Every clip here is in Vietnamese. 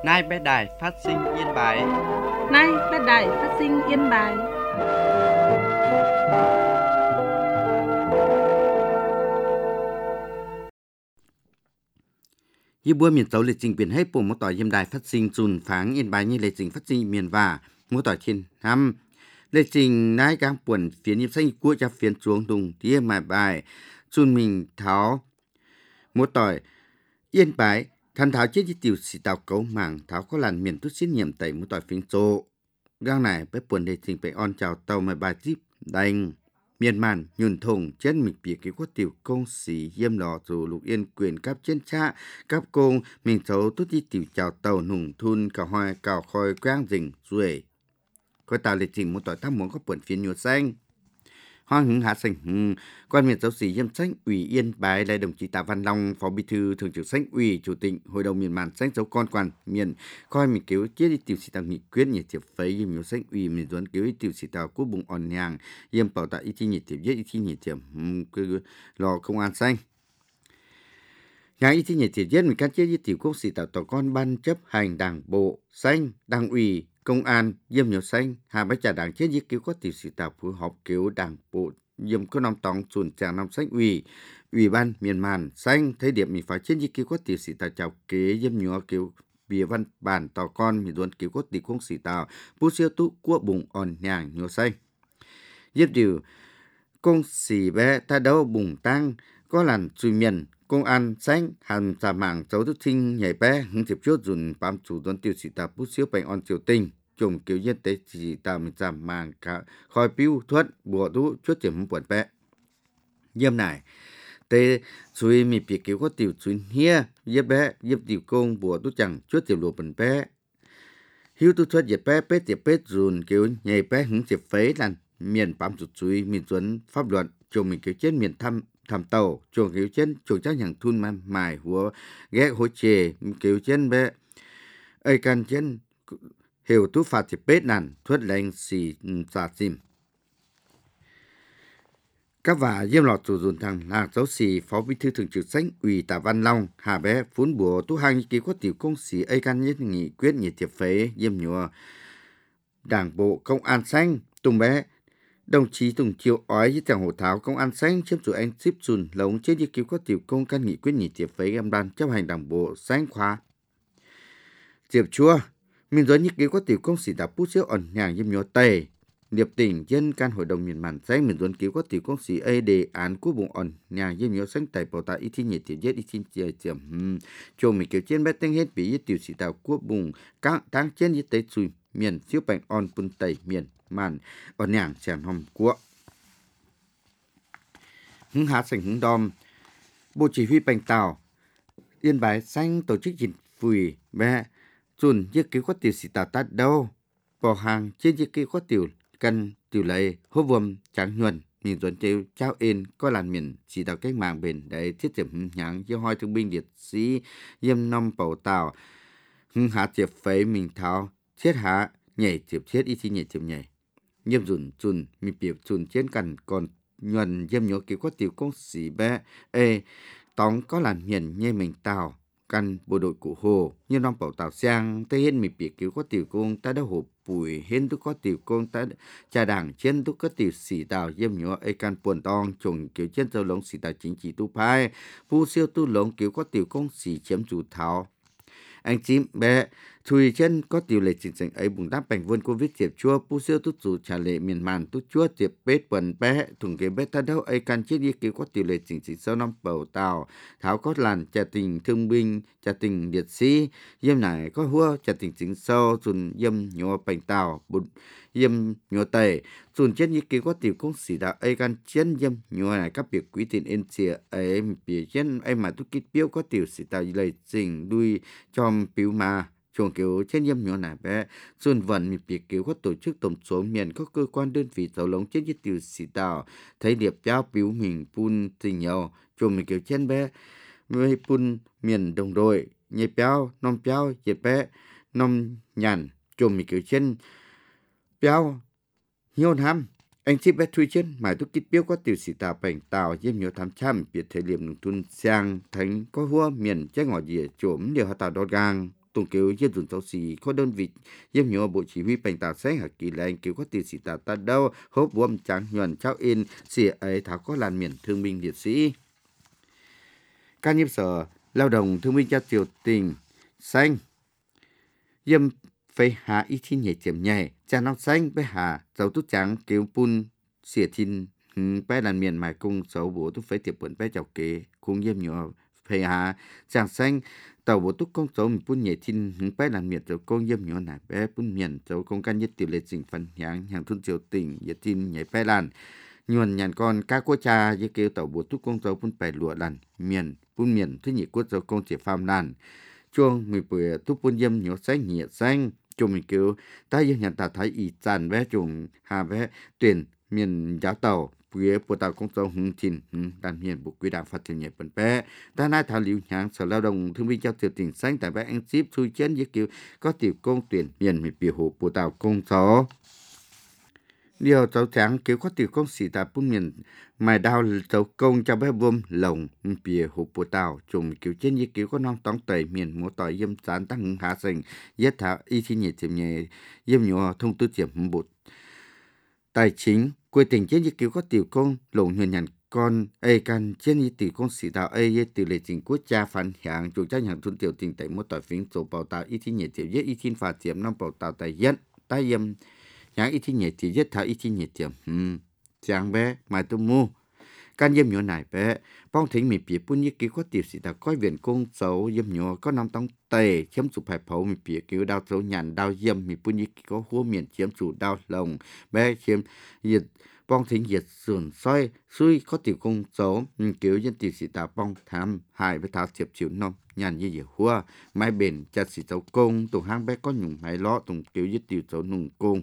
Nay bé đài phát sinh Yên Bái. Nay bé đài phát sinh Yên Bái. Như bữa miền tấu lịch trình biển hết bộ một tỏi Yên Đài phát sinh dùn pháng Yên Bái như lịch trình phát sinh miền và một tỏi thiên năm lịch trình nái cang buồn phiến nhịp xanh cua cho phiến xuống đùng tía mà bài dùn mình tháo một tỏi Yên Bái thần tháo chết như tiểu sĩ tàu cấu mảng tháo có làn miền tốt xin nhiệm tẩy một tỏi phiến trộ gang này bé buồn lịch trình phải on chào tàu mà bài tiếp đành miền màn nhùn thùng trên mình bị cái quát tiểu công sĩ yếm lò dù lục yên quyền cấp trên cha cấp công mình xấu tốt đi tiểu chào tàu nùng thun cả hoa cào khoi quang rình ruồi coi tàu lịch trình một tỏi thăm muốn có buồn phiến nhựa xanh hoa hứng hạ xanh quan miền giáo sĩ yếm xanh ủy Yên Bái là đồng chí Tạ Văn Long phó bí thư thường trực xanh ủy chủ tịch hội đồng miền màn xanh dấu con quan miền coi mình cứu chết đi tiểu sĩ tàu nghị quyết nhiệt tiếp phấy yếm nhiều xanh ủy miền doãn cứu tiểu sĩ tàu quốc bùng on nhàng yếm bảo tại ý chí nhiệt tiếp yết ý chí nhiệt tiếp cứ lò công an xanh nhà ý chí nhiệt tiếp yết mình can chết đi tiểu quốc sĩ tàu tàu con ban chấp hành đảng bộ xanh đảng ủy công an yếm nhiều xanh hà bách trả đảng chết đi cứu có tiểu sĩ tàu phối hợp cứu đảng bộ yếm có năm tòng chuẩn tràng năm xanh ủy ban miền màn xanh thấy điểm mình phải trên như cứu có tiểu sĩ tàu chào kế yếm nhỏ cứu bìa văn bản tàu con mình luôn cứu có tiểu công sĩ tàu bút siêu tú của bùng on nhàng nhỏ xanh yếm điều công sĩ bé ta đâu bùng tăng có làn chui miền công an xanh hàm giả mạng cháu thức sinh nhảy bé hứng tiếp chốt dùn bám chủ đơn tiểu sĩ tàu bút siêu bành on triều tinh chồng kiểu dân tế chỉ tạo mình giảm màng cả khỏi piu thuận bùa đu chốt điểm buồn bé yếm này tế suy mi bị kiểu có tiểu suy hia yếm bé yếm tiểu công bùa đu chẳng chốt tiểu lùa bẩn bé hiếu tu thuận yếm bé bé tiệp bé dùn kiểu nhảy bé hứng tiệp phế là miền bám sụt suy miền tuấn pháp luật chồng mình kiểu trên miền thăm tàu chồng kiểu trên chồng chắc nhàng thun mà mài hùa ghé hối chè kiểu trên bé ai can trên hiểu tu phạt thì bết nàn thuất lệnh xì xà xìm các vả yếm lọt chủ dùn thằng là giáo sĩ phó bí thư thường trực xanh ủy Tạ Văn Long hà bé phún bùa tu hàng kỳ có tiểu công sĩ ai can nhất nghị quyết nhiệt thiệp phế yếm nhùa đảng bộ công an xanh tùng bé đồng chí Tùng Chiêu ói với thằng Hồ Tháo công an xanh chiếm chủ anh ship dùn lống trên như cứu có tiểu công can nghị quyết nhiệt thiệp phế em ban chấp hành đảng bộ xanh khóa diệp chua mình nói như kế có tiểu công sĩ đã bút xíu ẩn nhàng yếm nhỏ tề điệp tỉnh dân can hội đồng miền màn xanh mình muốn cứu có tiểu công sĩ a đề án của bụng ẩn nhàng yếm nhỏ xanh tại bảo tại ý thiên nhiệt tiểu nhất ý thiên chiều chiều cho mình kiểu trên bét tên hết bị tiểu sĩ tạo của bụng các tháng trên như tế chui miền siêu bành on pun tây miền màn ẩn nhàng chèn hòm của hứng hạ sành hứng đom bộ chỉ huy bành tàu Yên Bái xanh tổ chức dịch phùi bé dùn như cứu có tiểu sĩ tàu tát đâu bỏ hàng trên như cứu có tiểu căn tiểu lệ hô vườm trắng nhuần mình dồn treo trao in có làn miền chỉ tàu cách mạng bền để thiết điểm nhãn cho hoi thương binh liệt sĩ yêm năm bảo tàu hưng hạ tiệp phế mình tháo thiết hạ nhảy tiệp thiết y thi nhảy tiệp nhảy yêm dùn mình biểu dùn trên cằn còn nhuần yêm nhớ cứu có tiểu công sĩ bé tóng có làn miền như mình tàu căn bộ đội cụ hồ như năm bảo tàu sang tây hiên mình bị cứu có tiểu công ta đã hộp bùi hiên tu có tiểu công ta trà đảng trên tu có tiểu sĩ tàu yếm nhỏ ai căn buồn tong trùng cứu trên tàu lông sĩ tàu chính trị tu phai phu siêu tu lông cứu có tiểu công sĩ chiếm chủ thảo anh chim bé Thùy chân có tiểu lệ chính sách ấy bùng đáp bành vươn Covid tiệp chua pu siêu tút dù trả lệ miền màn tút chua tiệp bết bẩn bé thùng kế bết ta đâu ấy can chết đi cứu có tiểu lệ chính sách sau năm bầu tàu tháo có làn trả tình thương binh trả tình liệt sĩ yếm này có hua trả tình chính sâu dùn yếm nhỏ bành tàu bụt yếm nhỏ tề dùn chết đi cứu có tiểu công sĩ đã ấy can chết yếm nhỏ này các việc quý tiền in chia ấy bị chết ấy mà tút kít biếu có tiểu sĩ tàu lệ chính đuôi trong biếu mà chuồng kiểu trên yếm nhỏ này bé xuân vận mình bị kiểu có tổ chức tổng số miền có cơ quan đơn vị tàu lống trên như tiểu sĩ tàu thấy điệp giáo biểu mình pun tình nhau chuồng mình kiểu trên bé với pun miền đồng đội nhảy béo nom béo dệt bé nom nhàn chuồng mình kiểu trên béo hiếu ham anh chị bé thui trên mãi tôi kít biếu có tiểu sĩ tàu bành tàu yếm nhiều tham trăm biệt thời điểm nông thôn sang thành có hua miền trái ngõ dìa trộm điều họ tàu đốt gang tùng kiểu dân dùng giáo sĩ có đơn vị yếm nhỏ bộ chỉ huy bành tạo sáng hạ kỳ lệnh kiểu có tiền sĩ tạo ta đâu hốp buông trắng nhuận trao in xỉa ấy thảo có làn miền thương binh liệt sĩ. Các nhiếp sở lao động thương binh gia triều tỉnh xanh yếm phải hạ ý thiên nhảy chiếm nhảy cha nóc xanh với hạ dấu tút trắng kiểu pun xỉa thiên bé làn miền mà cùng dấu bố tút phải tiệp bẩn bé chào kế cùng yếm nhỏ phải hạ chàng xanh tàu bộ túc công dấu mình pun nhảy thiên bé làn miền dấu công yếm nhỏ nải bé pun miền dấu công can nhất tiểu lệ trình phần hàng thôn triều tỉnh yết thiên nhảy bé làn nhuần nhàn con các quốc cha như kêu tàu bộ túc công dấu pun bè lụa làn miền pun miền thứ nhị quốc dấu công chỉ phàm làn chuông người bưởi túc pun yếm nhỏ xanh nhẹ xanh chúng mình kêu ta yên nhận ta thấy ý chán vé chúng hà vé tuyển miền giáo tàu bưởi bộ tàu công tàu hùng trình đàn miền bộ quy đạo phát triển nhẹ bẩn bé ta nay thảo liu nhang sở lao động thương binh cho tiểu tỉnh xanh tại vé anh ship chui chén với kêu có tiểu công tuyển miền mình biểu hộ bộ tàu công tàu điều cháu trắng kêu có tiểu công sĩ tại bún miền mài đào cháu công cho bé bom lồng bìa hộp bộ tàu trùng kiểu trên như kiểu có non tóng tẩy miền một tỏi yếm chán tăng hứng hạ sinh yết thảo y thi nhẹ chìm nhẹ yếm nhỏ thông tư tiệm bộ tài chính quê tỉnh trên như kiểu có tiểu công lồng huyền nhàn con ai can trên như tiểu công sĩ tàu ai tiểu lệ trình quốc gia phản hàng chủ trang hàng thôn tiểu tỉnh tại một tỏi phiến tổ bảo tàu y thi nhẹ chìm yết y thi phạt tiệm năm bảo tàu tài yết tai yếm nhang ít nhẹ thì rất thà ít nhẹ tiệm chàng bé mà tôi mua can yếm nhỏ này bé bong thính mình bị bún như kiểu có tiểu sĩ ta coi viện công xấu yếm nhỏ có nằm trong tề chiếm chủ phải phẫu mình bị kiểu đau xấu nhàn đau yếm mình bún như có húa miệng chiếm chủ đau lồng bé chiếm nhiệt bong thính nhiệt sườn xoay xuôi có tiểu công xấu kiểu dân tiểu sĩ ta bong tham hại với thảo tiệp chịu nông nhàn như vậy húa mai bền chặt sĩ xấu công tùng hang bé có nhung máy lọ tùng kiểu như tiểu xấu nung công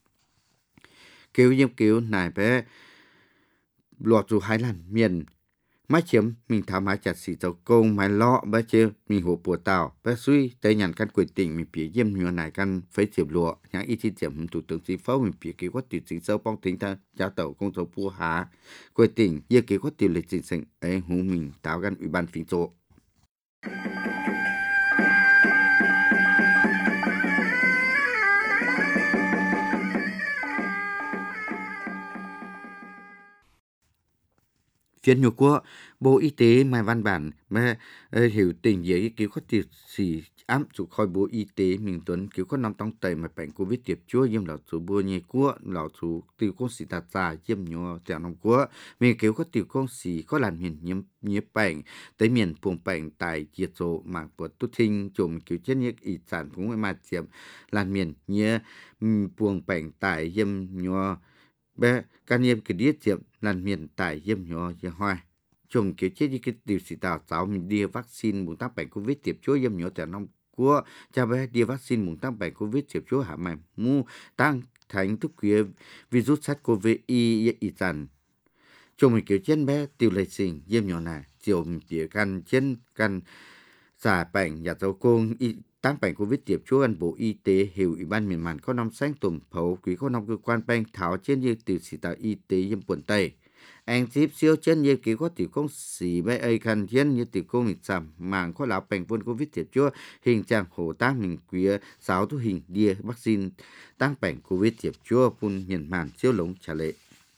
kiểu như kiểu này bé lọt dù hai lần miền máy chiếm mình tháo máy chặt xì tàu công máy lọ bé chơi mình hộ bùa tàu bé suy tây nhàn căn quyền tỉnh mình phía diêm nhiều này căn phế chiếm lụa nhãn y chi chiếm thủ tướng chính phủ mình phía kiểu có tiểu chính sâu bong tính ta giáo tàu công tàu bùa há quyền tỉnh giờ kiểu có tiểu lịch trình sinh ấy hú mình táo căn ủy ban phiên chỗ. Phiên nhục của Bộ Y tế mai văn bản mà hiểu tình giấy kiểu có tiệt sĩ ám chủ khỏi Bộ Y tế mình tuấn kiểu có năm trong tầy mà bệnh Covid tiếp chúa yếm lão chủ bùa nhẹ của lão chủ tiểu công sĩ tà tà yếm nhỏ tiểu năm của mình kiểu có tiểu công sĩ có làn miền nhiễm bệnh tới miền buồng bệnh tại diệt số mạng bột tút thinh chùm kiểu chết nhiễm ý sản cũng mà chiếm làn miền nhiễm buồng bệnh tại yếm nhỏ bé can yếm cái điết chiếm làn miền tại yếm nhỏ như hoa chồng kiểu chết như cái điều sĩ tạo giáo mình đi vaccine muốn tăng bệnh Covid tiếp chúa yếm nhỏ tiểu năm của cha bé đi vaccine muốn tăng bệnh Covid tiếp chúa hạ mày mu tăng thành thuốc kia virus SARS-CoV-2 ý sản chồng mình kiểu chết bé tiểu lệ sinh yếm nhỏ này chiều mình tỉa căn chân căn xả bệnh nhà dấu công tăng bệnh Covid tiếp chúa ăn Bộ Y tế hiểu Ủy ban miền màn có năm sáng tuần phẫu quý có năm cơ quan bệnh thảo trên như tiểu sĩ tạo y tế yếm quần tây anh tiếp siêu chân như kiểu có tiểu công sĩ bé ấy khăn chân như tiểu công lịch giảm mạng có lão bệnh vốn Covid tiếp chúa hình trạng hồ tăng mình quý sáu thu hình đia vaccine tăng bệnh Covid tiếp chúa phun miền màn siêu lống trả lệ.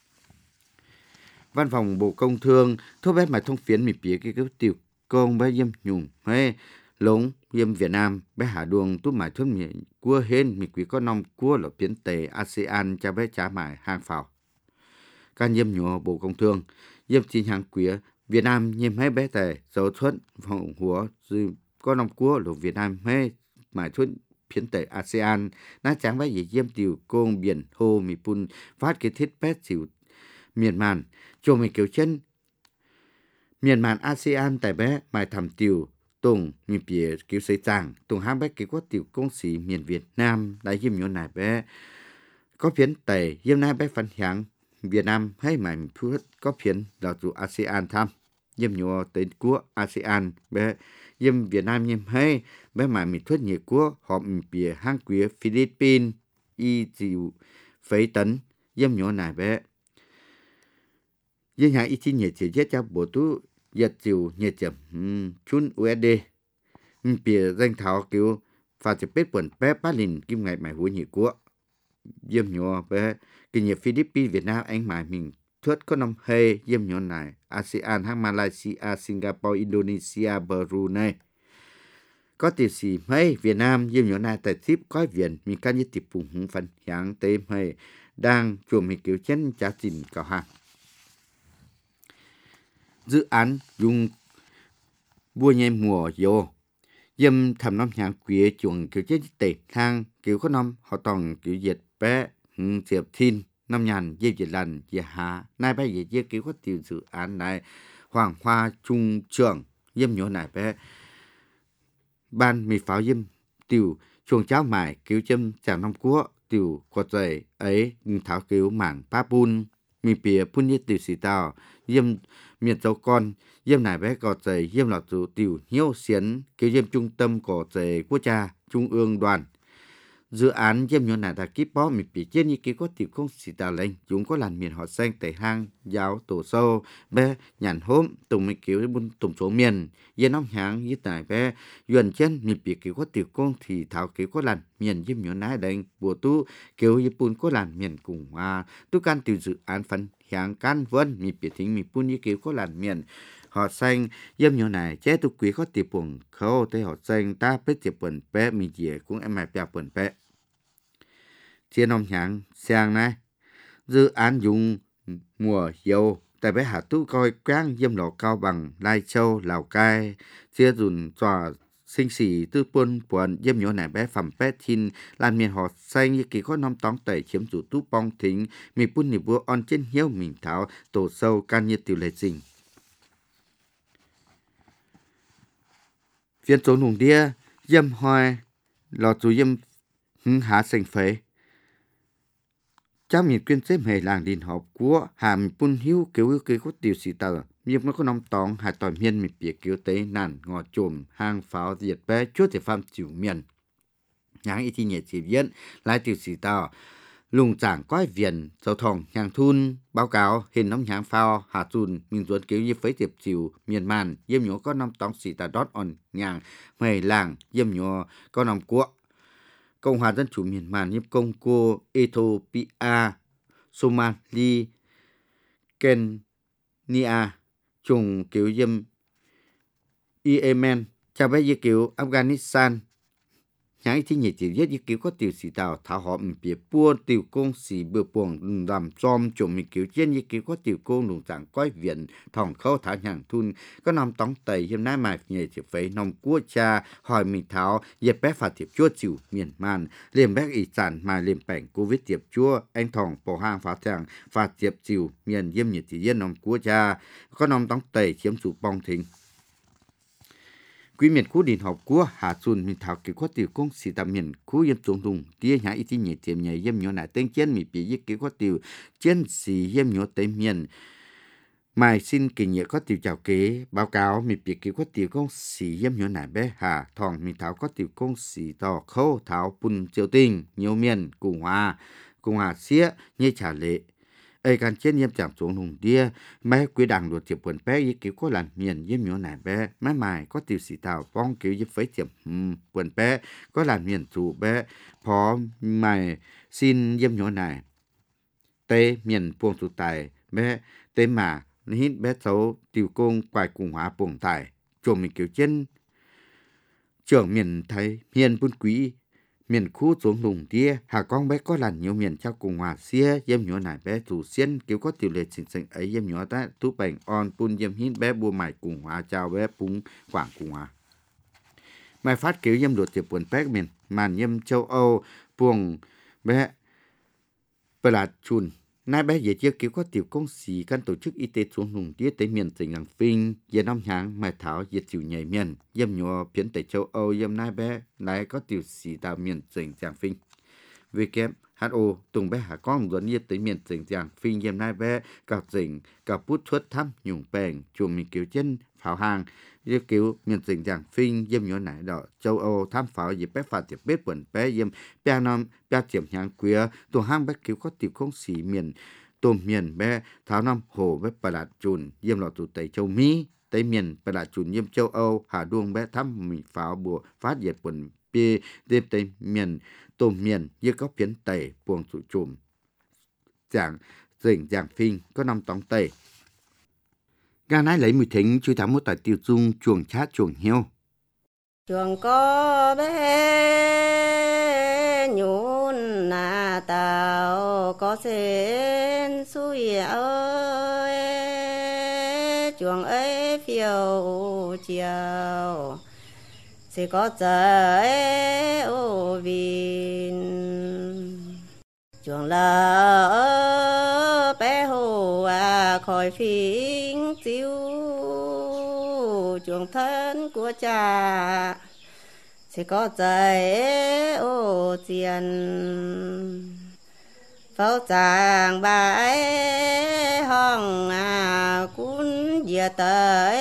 Văn phòng Bộ Công Thương thuốc bé mà thông phiến mình phía cái tiểu công bé yếm nhung hay lống yếm Việt Nam bé hạ đường tút mải thuốc miệng cua hên mình quý có năm cua là biến tề ASEAN cho bé trả mải hàng phào can yếm nhỏ Bộ Công Thương yếm chính hàng quý Việt Nam yếm hay bé tề dấu thuận phòng húa có năm cua là Việt Nam hay mải thuốc biến tề ASEAN nó chẳng bé gì yếm tiểu công biển hồ mi pun phát cái thiết bé chịu miền màn cho mình kiểu chân miền màn ASEAN tại bé mài thầm tiểu tùng miền phía kiểu xây tràng tùng hai bé kiểu có tiểu công sĩ miền Việt Nam đã yếm nhỏ này bé có phiến tẩy yếm nay bé phân享Việt Nam hay mài phước có phiến là chủ ASEAN tham yếm nhỏ tới của ASEAN bé yếm Việt Nam yếm hay bé mài mình thuốc nhiệt của họ miền phía hang quý Philippines y chịu phấy tấn yếm nhỏ này bé dân hàng ít chi nhiệt chỉ chết cho bộ tú giật chiều nhiệt chậm chun USD bìa danh thảo kiểu và chỉ biết quần bé bá lìn kim ngày mày húi nhị của diêm nhỏ bé kinh nghiệm Philippines Việt Nam anh mày mình thuyết có năm hay diêm nhỏ này ASEAN hay Malaysia Singapore Indonesia Brunei có tiền sĩ mấy Việt Nam diêm nhỏ này tại tiếp có viện mình can như tiệp phùng hùng phần hạng tế hay đang chuộng mình kiểu chân trả trình cao hàng dự án dùng bua nhẹ mùa vô dâm thầm năm nhàng quỷ chuộng kiểu chết tệ thang kiểu có năm họ toàn kiểu diệt bé diệp thiên năm nhàn dây diệt lành diệt hạ nay bé diệt dây kiểu có tiền dự án này hoàng hoa trung trưởng dâm nhỏ này bé ban mì pháo dâm tiểu chuồng cháo mải kiểu châm chàng năm cua tiểu quạt dày ấy tháo kiểu mảng pa bun mì bìa phun như tiểu xì tàu dâm miền châu con dâm này bé gọt dày dâm lọt dù tiểu nhiêu xiến kiểu dâm trung tâm gọt dày quốc gia trung ương đoàn dự án dâm nhỏ này đã kíp bó mì bìa trên như kiểu có tiểu không xì tàu lên chúng có làn miền họ xanh tẩy hang giáo tổ sâu bé nhàn hôm tùng mì kiểu bún tùng số miền yên nóng háng như tài bé duyên chân mì bìa kiểu có tiểu công thì thảo kiểu có làn miền dâm nhỏ này đánh bùa tu kiểu như bún có làn miền cùng tu can tiểu dự án phân hạng can vân mì bìa thính mì bún như kiểu có làn miền họ xanh dâm nhỏ này chế tu quý có tiểu buồn khâu tới họ xanh ta biết tiểu buồn bé mì dìa cũng em mày bèo buồn bé trên nông hạng sang này dự án dùng mùa dầu tại bé hạ tu coi quang dâm lò cao bằng Lai Châu Lào Cai chia dùn trò sinh sĩ tư quân buồn dâm nhỏ này bé phẩm bé thiên làm miền họ xanh như kỳ có năm tóng tẩy chiếm chủ tu bong thính mình bún nỉ búa on trên hiếu mình tháo tổ sâu can như tiểu lệ trình phiên số nùng đia dâm hoài lò chú dâm hạ sành phế cháu mình quyên xếp hề làng đình họp của hàm bún hiếu kiểu có tiểu sĩ tờ nhưng nó có năm tóng hai tòa miền mình bịa kiểu tế nản ngọt trồm hang pháo diệt bé chúa thể phạm chịu miền nháng ý thi nhẹ chỉ viết lại tiểu sĩ tờ lùng chẳng quái viền giao thông nhàng thun báo cáo hình nóng nháng phao hạ dùn mình ruột kiểu như phấy tiệp chịu miền màn yếm nhỏ có năm tóng sĩ tờ đót on nhàng mày làng yếm nhỏ có năm quốc Cộng hòa Dân chủ miền Màn như Congo, Ethiopia, Somalia, Kenya, trùng kiểu dâm Yemen, cha bé như kiểu Afghanistan. Nhãn thi nhị chỉ như kiểu có tiểu sĩ tàu thảo họ bìa buôn tiểu công sĩ bừa buồng làm tròm trộm mình kiểu trên như kiểu có tiểu công lùng chẳng quái viện thòng khâu thảo nhàng thun có nằm tóng tẩy hiện nay mà nhị chỉ phải nằm cua cha hỏi mình thảo dẹp bé phạt tiệp chua chịu miền man liềm bé ý sản mà liềm bảnh covid tiệp chua anh thòng bỏ hang phá chẳng phạt tiệp chịu miền diêm nhị chỉ yên nằm cua cha có nằm tóng tẩy chiếm chủ bong thình quý miền khu đình học của Hà Xuân mình thảo kiểu có tiểu công sĩ tạm miền khu yếm xuống đùng tia nhã ít nhị tiệm nhảy yếm nhỏ nải tên trên mình bị kiểu có tiểu trên sĩ yếm nhỏ tây miền mai xin kỳ nhẹ có tiểu chào kế báo cáo mình bị kiểu có tiểu công sĩ yếm nhỏ nải bé Hà thòng mình thảo có tiểu công sĩ tỏ khâu thảo bùn triều tình nhiều miền cùng hòa xía như trả lệ ấy càng trên yếm chẳng xuống hùng đia mấy quý đảng đột tiệp quần bé ý kiểu có làn miền yếm nhỏ nải bé mấy mài có tiểu sĩ tàu bong kiểu yếm phấy tiệp quần bé có làn miền chủ bé phó mài xin yếm nhỏ nải tê miền buông chủ tài bé tê mà hít bé xấu tiểu công quài cùng hóa buông tài chùm mình kiểu trên trưởng miền Thái miền buôn quý miền khu xuống lùng tia hà con bé có làn nhiều miền trao cùng hòa xia yếm nhỏ nải bé thủ xiên kiểu có tiểu lệ xinh xinh ấy yếm nhỏ ta thu bành on pun yếm hít bé bua mải cùng hòa trao bé púng quảng cùng hòa mai phát kiểu yếm đột tiệp buồn bé miền màn yếm châu Âu buông bé là chun nay bé dễ chia kiểu có tiểu công sĩ căn tổ chức y tế xuống lùng tia tới miền tỉnh làng phinh giờ năm tháng mai thảo diệt chịu nhảy miền yếm nhỏ phiến tại châu Âu yếm nay bé lại có tiểu sĩ tạo miền tỉnh làng phinh WHO tung bé hạ con dẫn nhiệt tới miền tỉnh làng phinh yếm nay bé gặp tỉnh gặp bút xuất thăm nhung bèn chùm mình kiểu chân pháo hàng như kiểu miền tỉnh làng phinh yếm nhỏ nải đỏ châu Âu tham pháo dịp bé phạt tiệp bếp quần bé yếm bé năm bé tiệm nhang queer tổ hang bé kiểu có tiểu công sĩ miền tôm miền bé tháo năm hồ bé bà lạt chùn yếm lọ tụ tây châu Mỹ tây miền bà lạt chùn yếm châu Âu hà đuông bé thăm mình pháo bùa phát diệt quần bê đêm tây miền tôm miền như có phiến tẩy buông trụ chùm giảng dình giảng phim có năm tóng tẩy ga nái lấy mùi thính chui thám một tỏi tiêu dung chuồng chát chuồng heo chuồng có bé nhún nà tàu có sen suy ơi chuồng ấy phiêu chiều sẽ có trời ô vin chuồng lỡ bé hồ khỏi phím chiếu chuồng thân của cha sẽ có trời ô tiền pháo chàng bãi hòn cún dìa tới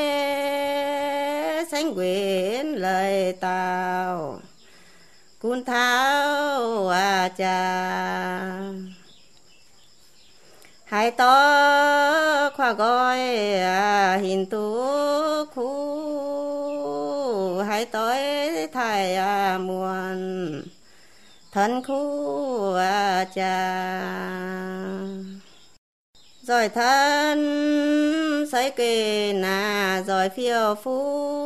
sánh quyến lời tao cún tháo cha hai to khoa gọi hình tú khu hai tối thầy muôn thân khu cha rồi thân say kê nà rồi phiêu phú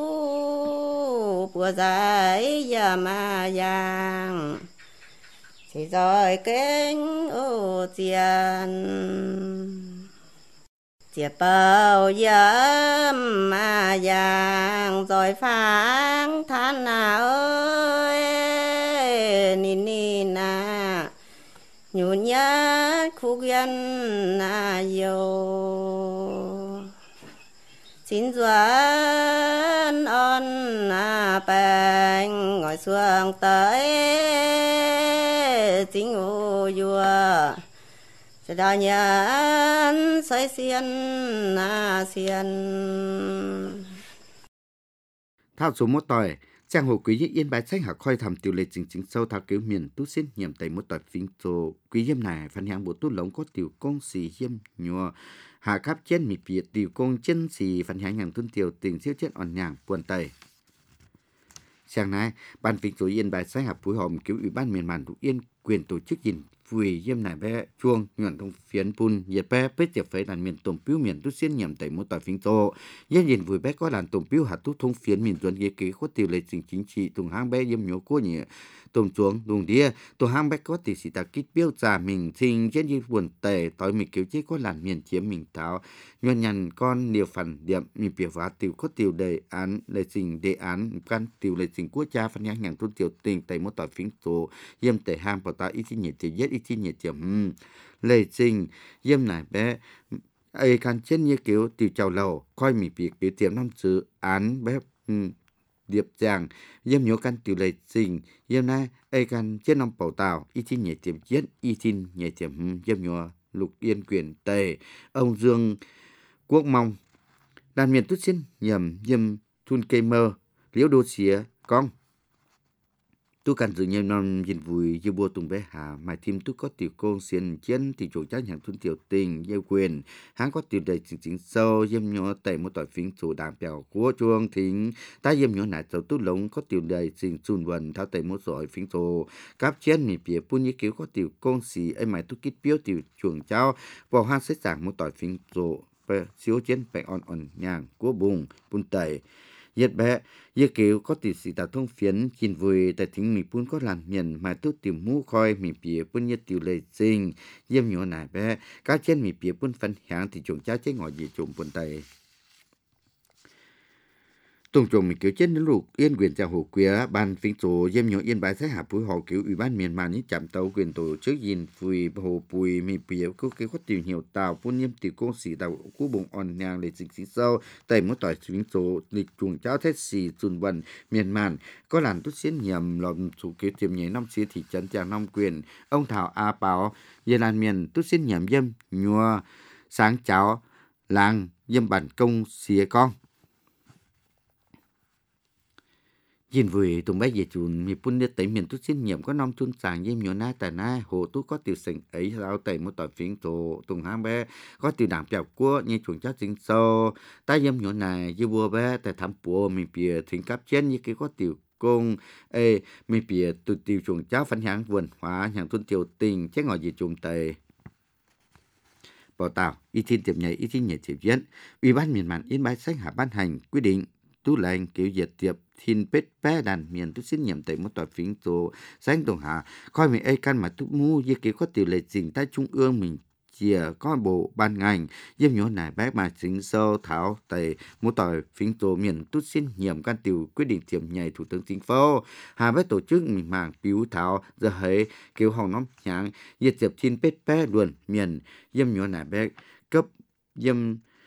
bùa giải giờ mà giang thì rồi kênh ô tiền chia bao giờ mà giang rồi phán than nào ơi nín na nhún nhát khúc dân na yêu xin doan on bèn ngồi xuống tới chính ô vua sẽ đào nhẫn xây xiên xiên thao số một tỏi trang hồ quý yên bái sách học khoi thầm tiểu lệ chính chính sâu thao cứu miền tu xin nhiệm tây một tỏi phinh số quý yếm này phần hàng bộ tu lống có tiểu công xì yếm nhua hạ cáp trên mì việt tiểu công chân xì phần hàng hàng tuân tiểu tình siêu chết on nhàng buồn tây sáng nay ban phinh số yên bái sách học phối hợp cứu ủy ban miền màn Phú Yên quyền tổ chức gìn vui yếm này bé chuông nhuận thông phiến pun nhiệt bé bết tiệp phế đàn miền tôm piu miền tu xin nhầm tây một tỏi phinh số yên nhìn vui bé có đàn tôm piu hạt tu thông phiến miền tuần ghế kế có tiểu lệ chính trị tùng hang bé yếm nhố cô nhỉ tôm chuông đùng đĩa tổ hang bé có tỷ sĩ ta kít biêu trà mình trình trên như buồn tệ tối mình cứu chế có làn miền chiếm mình tháo nhuận nhằn con nhiều phần điểm mình biểu hóa tiểu có tiểu đề án lệ trình đề án căn tiểu lệ trình quốc gia phần nhang nhàng tuân tiểu tình tây một tỏi phinh số yếm tây hang bảo ta ít chi nhiệt tiểu nhất ít chi nhiệt tiểu lệ trình yếm này bé ai can trên như kiểu tiểu chào lầu coi mình việc biểu tiệm năm chữ án bé điệp giang yếm nhớ căn tiểu lệ trình yếm này ai can trên năm bảo tàu ít chi nhiệt tiểu nhất ít chi nhiệt tiểu yếm nhớ lục yên quyền tây ông Dương Quốc Mong đàn miền tút xin nhầm yếm thun cây mơ liễu đô xía con tu cần dự nhiều năm nhìn vui như bùa tùng bé hà mà tim tu có tiểu công xiên chiến thì chủ trách hàng thun tiểu tình yêu quyền hắn có tiểu đầy chính sâu yếm nhỏ tẩy một tỏi phím chủ đảng bèo của chuông thính ta yếm nhỏ nải tàu tu lống có tiểu đầy chính chun vần thao tẩy một sỏi phím chủ cáp chiến mì bìa pun như kiểu có tiểu công xì ấy mày tu kít biếu tiểu chuồng trao vào han xếp giảng một tỏi phím chủ về siêu chiến bèn on nhàng của bùng pun tẩy yết bé yết kiểu có tỷ sĩ ta thông phiến nhìn vui tại thính mì pun có làn miền mà tu tiểu mũ khoi mì bìa pun yết tiểu lệ sinh yếm nhỏ nải bé cá trên mì bìa pun phân hạng thì chuồng cha chế ngồi gì chuồng pun tây Tùng trùng mình kiểu chết nước lục yên quyền chào hồ quía ban phím số yếm nhỏ yên bái thái hạ phối họ kiểu ủy ban miền man những chạm tàu quyền tổ chức gìn phùi hồ bùi mì bìa có cái có tiểu nhiều tàu pun yếm tiểu công sĩ tàu cú bụng on nhang để dịch sĩ sâu tẩy một tỏi phím số lịch chuồng cháo thét xì chun bẩn miền man có làn tốt xiên nhầm lòm chủ kiểu tiềm nhảy năm xí thị trấn tràng năm quyền ông thảo a bảo yên làn miền tốt xiên nhầm yếm nhua sáng cháo làng yếm bản công xía con nhìn vui tùng bé về chun mi pun tẩy miền tu xin nhiệm có năm chun sàng yếm nhỏ na tại na hồ tu có tiểu sình ấy sao tẩy một tỏi phiến tổ tùng hang bé có tiểu đảng bèo cua như chuồng cháo chính sâu ta yếm nhỏ này như bùa bé tại thăm bùa mi bìa thỉnh cáp trên như cái có tiểu công mi bìa tụ tiêu chuồng cháu phản hãng vườn hóa hàng tuân triều tình chế ngồi gì chuồng tề bảo tàu y thiên tiệp nhảy y thiên nhảy tiệp diễn ủy ban miền mạn Yên Bái sách hạ ban hành quy định tu lệnh kiểu diệt tiệp thiên pết bé đàn miền tu xin nhiệm tại một tòa phiến tổ sáng tổng hạ coi mình căn mà tu mu như kiểu có tỷ lệ trình tại trung ương mình chia có bộ ban ngành giúp nhỏ này bác mà chính sâu thảo tại một tòa phiến tổ miền tu xin nhiệm can tiểu quyết định tiệm nhảy thủ tướng chính phủ hà bác tổ chức mình mảng biểu thảo giờ thấy kiểu hồng nóng nhàng diệt tiệp thiên pết bé luôn miền giúp nhỏ này bác cấp giúp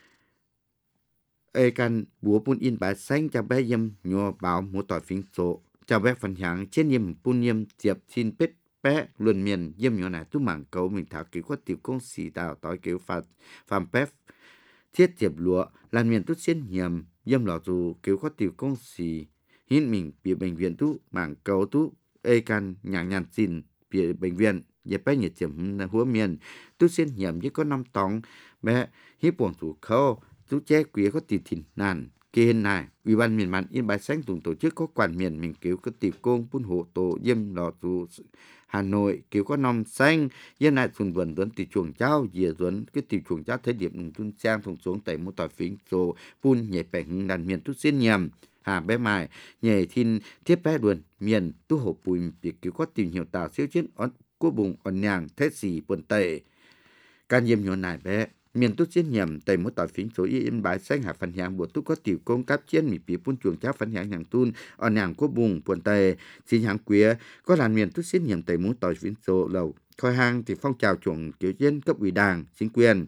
căn búa bún in bá xanh cho bé yếm nhô bảo một tỏi phiến số cho bé phần hạng trên yếm bún yếm tiệp xin bết bé luận miền yếm nhô này tu mảng cấu mình thảo kiểu có tiểu công xì đào tỏi kiểu phạt phàm bé thiết tiệp lúa làm miền tu xiên hiểm yếm lọ dù kiểu có tiểu công xì hiến mình bị bệnh viện tu mảng cấu tu căn nhàng nhàn xin bị bệnh viện giờ bé nhiệt tiệm húa miền tu xiên hiểm với có 5 tòng bé hiếp buồn thủ khâu chú chế quỷ có tỷ thìn nàn kê này ủy ban miền mạn Yên Bái sáng tổ chức có quản miền mình kiểu có tỷ công phun hộ tổ yêm lò chú Hà Nội kiểu có nòng xanh yên lại xuân vườn tuấn tỷ chuồng cháu dìa tuấn cái tỷ chuồng cháu thấy điểm tuân trang thùng xuống tại một tòa phiến số phun nhảy bẻng đàn miền tu xin nhầm hà bé mài nhảy thiên thiết bé đuồn miền tu hộ bùi việc kiểu có tìm hiểu tạo siêu chiến ón của bùng ón nhàng thế gì buồn tệ can yêm nhỏ này bé miền tu chiến nhầm tại một tòa phiến số Yên Bái xanh hạ phần hạng bộ tu có tiểu công cáp chiến mỹ bì phun chuồng cháu phần hạng hàng tuôn ở nàng của bùng buồn tề xin hạng quía có làn miền tu chiến nhầm tại một tòa phiến số lầu khoi hang thì phong trào chuồng kiểu chiến cấp ủy đảng chính quyền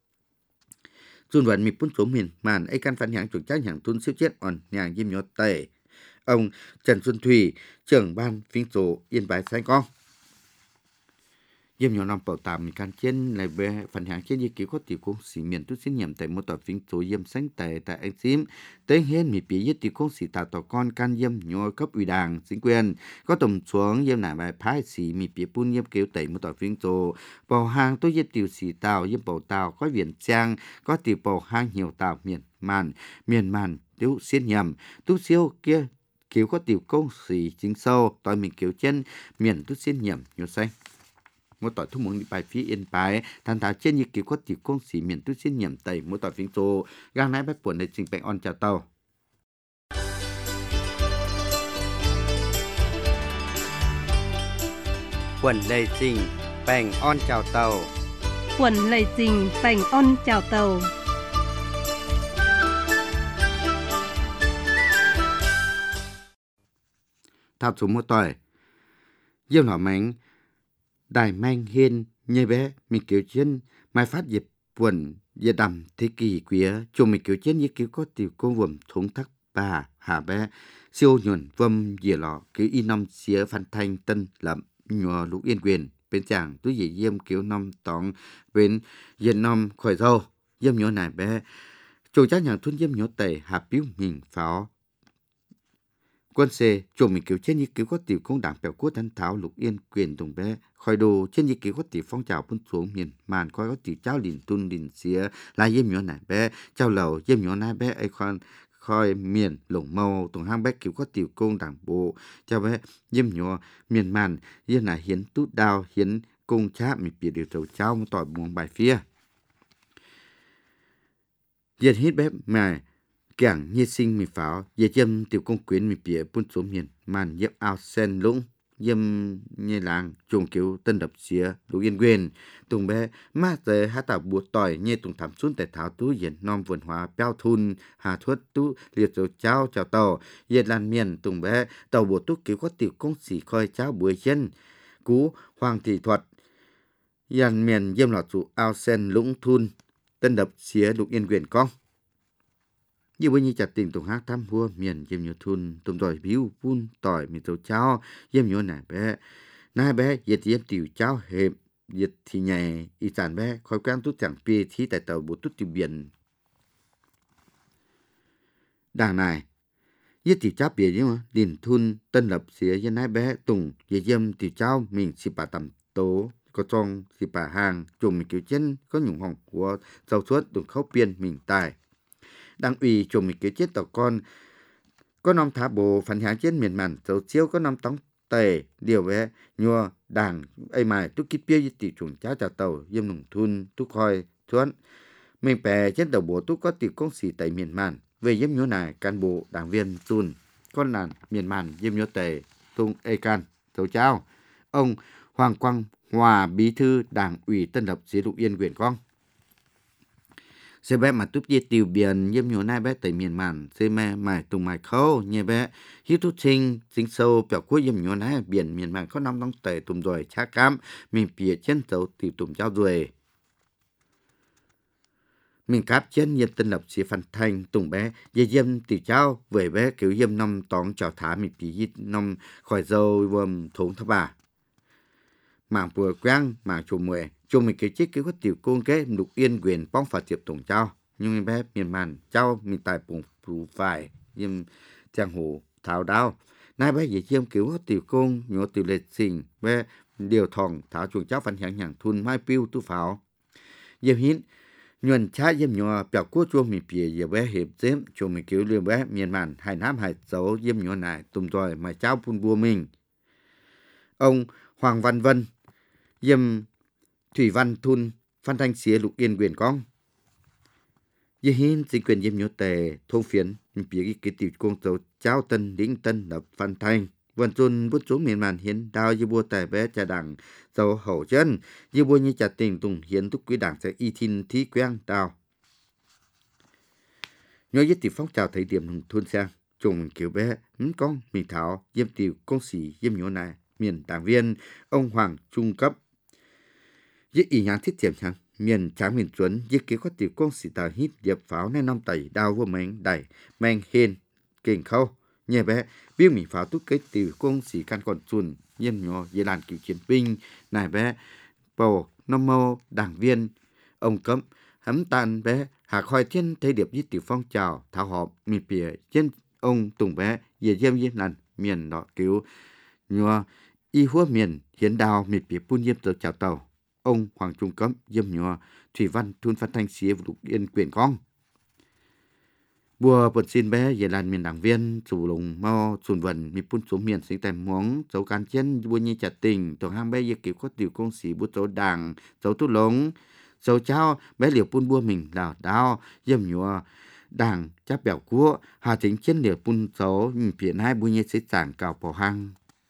xuân vận mỹ phun số miền màn căn phần hạng chuồng cháu hàng tuôn siêu chết ở nàng yêm nhỏ tề ông Trần Xuân Thủy trưởng ban phiến số Yên Bái xanh con yếm nhỏ năm bảo tạm can trên lại về phần hạng trên như kiểu có tiểu công sĩ miền tu xin nhiệm tại một tòa phiến số yếm xanh tại anh xím tới hết mỹ bị yết tiểu công sĩ tạo tòa con can yếm nhỏ cấp ủy đảng chính quyền có tầm xuống yếm nải bài phái sĩ mỹ bị bún yếm kiểu tại một tòa phiến số bảo hàng tôi yết tiểu sĩ tạo yếm bảo tạo có viện trang có tiểu bảo hàng nhiều tạo miền màn tiểu xin nhầm tu siêu kia kiểu có tiểu công sĩ chính sâu tòa mình kiểu trên miền tu xin nhầm nhỏ xanh một tỏi thu mong đi bài phía Yên Bái thành thảo trên như kiểu có tiểu công sĩ miền tu xin nhiệm tây một tỏi phiến số gang nãy bách buồn để trình bày on chào tàu quần lây trình bày on chào tàu quần lây trình bày on chào tàu thảo số một tỏi diêm hỏa mánh đại mang hiên như bé mình kiểu chiến mai phát dịp quần dịp đầm thế kỷ quía cho mình kiểu chiến như kiểu có tiểu công vườn thống thắc bà hà bé siêu nhuận vâm dìa lọ kiểu y năm xía phan thanh tân lậm nhòa lũ yên quyền bên chàng túi dị diêm kiểu năm tỏng bên diện năm khỏi dâu diêm nhỏ này bé chủ chắc nhà thun diêm nhỏ tẩy hà biếu mình pháo quân xe chồng mình kiểu trên như kiểu có tiểu công đảng bèo cốt thanh tháo lục yên quyền đồng bé khỏi đồ trên như kiểu có tiểu phong trào phun xuống miền màn coi có tiểu trao lìn tun lìn xía là yếm nhỏ này bé trao lầu yếm nhỏ này bé ai khoan khoi miền lồng màu tổng hang bé kiểu có tiểu công đảng bộ cho bé yếm nhỏ miền màn yếm là hiến tút đao hiến công cháp mình bị điều trầu trao một tỏi buông bài phía diệt hít bé mà cảng như sinh mì pháo về châm tiểu công quyến mì bìa bún số miền màn dẹp ao sen lũng dâm như làng trùng kiểu tân đập xía đủ yên quyền tùng bé ma tới hát tạo bùa tỏi như tùng thảm xuống tại thảo tú diện nom vườn hóa béo thun hà thuất tú liệt dấu cháo chào tàu yên lan miền tùng bé tàu bùa tú kiểu có tiểu công sĩ khoi cháo bưởi chân cú hoàng thị thuật yên miền dâm lọt chủ ao sen lũng thun tân đập xía đủ yên quyền con như bây giờ chặt tình tổng hát thăm vua miền dêm nhiều thun tôm tỏi biếu phun tỏi mì tàu cháo dêm nhiều nải bé dịch dêm tiểu cháo hẹp dịch thì nhảy y sản bé khói quen tút chẳng pi thí tại tàu bộ tút tiểu biển đảng này dịch tiểu cháo biển nhưng mà điền thun tân lập xía dân nải bé tùng dịch dêm tiểu cháo mình xì bà tầm tố có trong xì bà hàng chùm mình kiểu chân có nhung hỏng của giàu suốt tùng khâu biên mình tài đảng ủy chùm mình kế chết tàu con có nông thả bộ phản hạng trên miền màn dấu chiếu có nông tống tề điều về nhua đảng ai mài túc kít bia tỷ chuồng cháo chào tàu yếm nông thun túc khoi thuận mình bè trên đầu bộ túc có tỷ công sĩ tại miền màn về yếm nhua này cán bộ đảng viên tuôn con làn miền màn yếm nhua tề tung ai can dấu cháo ông Hoàng Quang Hòa bí thư đảng ủy Tân Lập chế độ Yên huyện con xe bé mà túp dê tiêu biển yếm nhua này bé tại miền màn xe mẹ mài tung mài khâu nhẹ bé hiếu tu sinh sinh sâu biểu cuối yếm nhua này biển miền màn có năm đóng tề tùm rồi chá cám mình bìa trên dấu tỷ tùm cháo rồi mình cáp trên nhân Tân Lập sĩ Phan Thanh tùng bé dây dâm tỷ cháu về bé kiểu dâm năm tón chào thả mình bị dít năm khỏi dâu vườm thốn thấp bà mảng vừa quang mảng chùa mùa chùa mình kiểu chiếc kiểu có tiểu côn kế lục yên quyền bóng phạt tiệp tổng cháu nhưng bé miền màn cháu mình tài bụng phù phải dâm trang hồ thảo đao nay bé dây dâm kiểu có tiểu côn nhỏ tiểu lệ xình bé điều thòng thảo chuồng cháu phản hạng nhàng thun mai piu tu pháo dâm hiến nhuận cha yếm nhua biểu cua chua mi bìa giờ bé hiệp dếm chua mi kiểu liều bé miền màn hai nám hai dấu yếm nhua này tùm rồi mà cháu phun bùa mình ông Hoàng Văn Vân yếm Thủy Văn Thun Phan Thanh xía lục yên quyền con yếm hiến chính quyền yếm nhua tề thôn phiến mi bìa cái tiểu công dấu cháu tân đỉnh tân lập Phan Thanh vân chun bút xuống miền màn hiến đào như bùa tài bé trà đảng dầu hậu chân như bùa như trà tình tùng hiến túc quý đảng sẽ y thiên thí quen đào nhớ với tỷ phong trào thấy điểm thôn sang trùng kiểu bé con mình thảo diêm tiểu công sĩ diêm nhổ này miền đảng viên ông Hoàng Trung cấp với ý nhãn thiết tiệm sang miền tráng miền chuẩn với kế có tiểu công sĩ tàu hít điệp pháo nên năm tẩy đào vô mình đẩy men hên kình khâu nhẹ bé biết mình pháo túc cái tiểu công sĩ can còn chuồn nhiên nhỏ dễ làn cựu chiến binh này bé bầu năm mô đảng viên ông cấm hấm tan bé hạ khoi thiên thấy điệp với tiểu phong trào thảo họp miền bìa trên ông tùng bé về diêm với làn miền đó cứu nhỏ y húa miền hiến đào miền bìa phun diêm tàu chào tàu ông Hoàng Trung cấm diêm nhỏ Thủy Văn Thun Phan Thanh xía lục yên quyền con bùa bật xin bé về làn miền đảng viên chủ lùng mau sùn vần mi phun số miền sinh tại móng dấu can chân bùa như chặt tình tổ hang bé giờ kiểu có tiểu công sĩ bút dấu đảng dấu tu lống dấu trao bé liều phun bùa mình đào đao dâm nhua đảng chắc bẻo cua hà chính chân liều phun dấu phiền hai bùa như sẽ giảng cào bỏ hang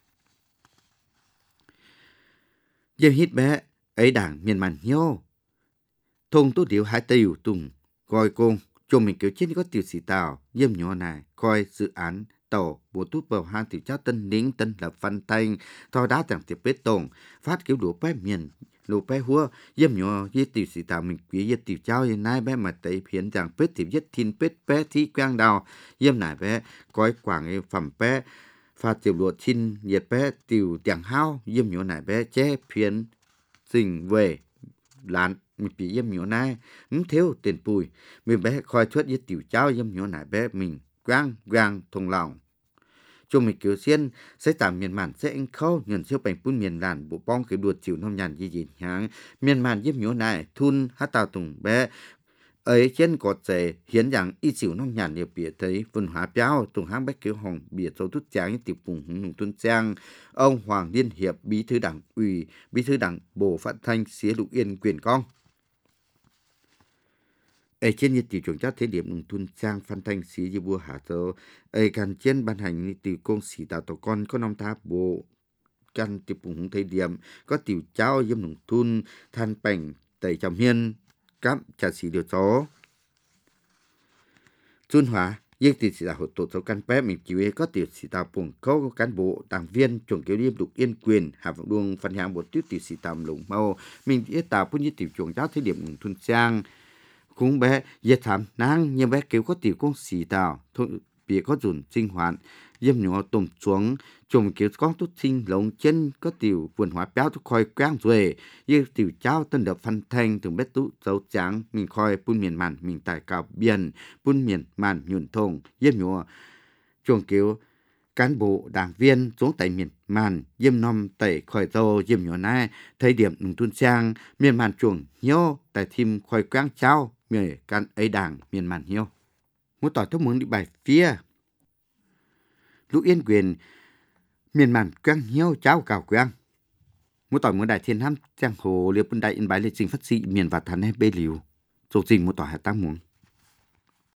dâm hít bé ấy đảng miền màn hiếu thùng tu điệu hai tiểu tùng coi công chồng mình kiểu chết có tiểu sĩ tàu yếm nhỏ này coi dự án tàu bộ tút bầu hang tiểu cháu tân lính tân lập Phan Thanh thò đá chẳng tiệp bết tông phát kiểu đũa bé miền lũ bé húa yếm nhỏ với tiểu sĩ tàu mình quý với tiểu cháu như nay bé mà tây phiến chẳng bết tiểu nhất thiên bết bé thi quang đào yếm này bé coi quảng phẩm bé phát tiểu lụa thiên nhiệt bé tiểu tiếng hao yếm nhỏ này bé che phiến sinh về lán mình bị yếm nhỏ này thiếu tiền bùi mình bé khoi thuất với tiểu cháu yếm nhỏ này bé mình quang thùng lòng cho mình kiểu xiên sẽ tạm miền màn sẽ anh khâu nhận siêu bánh bún miền làn bộ bong cái đuột chịu nông nhàn gì háng miền màn yếm nhỏ này thun hát tàu tùng bé ấy trên cột rễ hiến rằng y chịu nông nhàn nhiều bìa thấy văn hóa béo tùng hang bé kiểu hồng bìa dấu tút tráng như tiểu bùng hùng tuân trang ông Hoàng Liên Hiệp bí thư đảng ủy bí thư đảng bộ Phan Thanh xía lục yên quyền con ấy trên như tiểu trưởng chắc thế điểm nông thôn trang Phan Thanh xí như bùa hạ tớ ấy càng trên ban hành như tiểu công sĩ tạo tổ con có năm tháp bộ căn tiểu bùng thấy điểm có tiểu cháu yếm nông thôn than bành tẩy trầm hiên cắm trà xì điều chó Xuân Hóa nhưng tiểu sĩ tạo tổ số căn bé mình chịu có tiểu sĩ tạo bùng có cán bộ đảng viên chuẩn kiểu liêm lục yên quyền hạ vận đuông phân hạng một tiểu sĩ tạo lủng màu mình chỉ tạo cũng như tiểu trưởng cháu thế điểm nông thôn trang cũng bé dễ thảm năng nhưng bé kiểu có tiểu công sĩ tàu thôi bị có dùn sinh hoạt yếm nhỏ tôm xuống chồng kiểu có tốt sinh lồng chân có tiểu vườn hóa béo tôi coi quang rồi như tiểu cháu tân đập Phan Thanh từng bé tú dấu trắng mình coi bún miền màn mình tại cào biển bún miền màn nhuận thùng yếm nhỏ chồng kiểu cán bộ đảng viên xuống tại miền màn yếm nom tẩy khỏi dâu yếm nhỏ này thời điểm nông thôn trang miền màn chuồng nhô tại thìm khỏi quang cháu người can ấy đảng miền màn hiếu muốn tỏi thúc muốn đi bài phía lúc yên quyền miền màn quang hiếu cháu cào quang mỗi tỏi mỗi đại thiên ham giang hồ liệp bân đại in bài lệ trình phát sĩ miền và thắn hay bê liu rồi trình mỗi tỏi hạ tăng muốn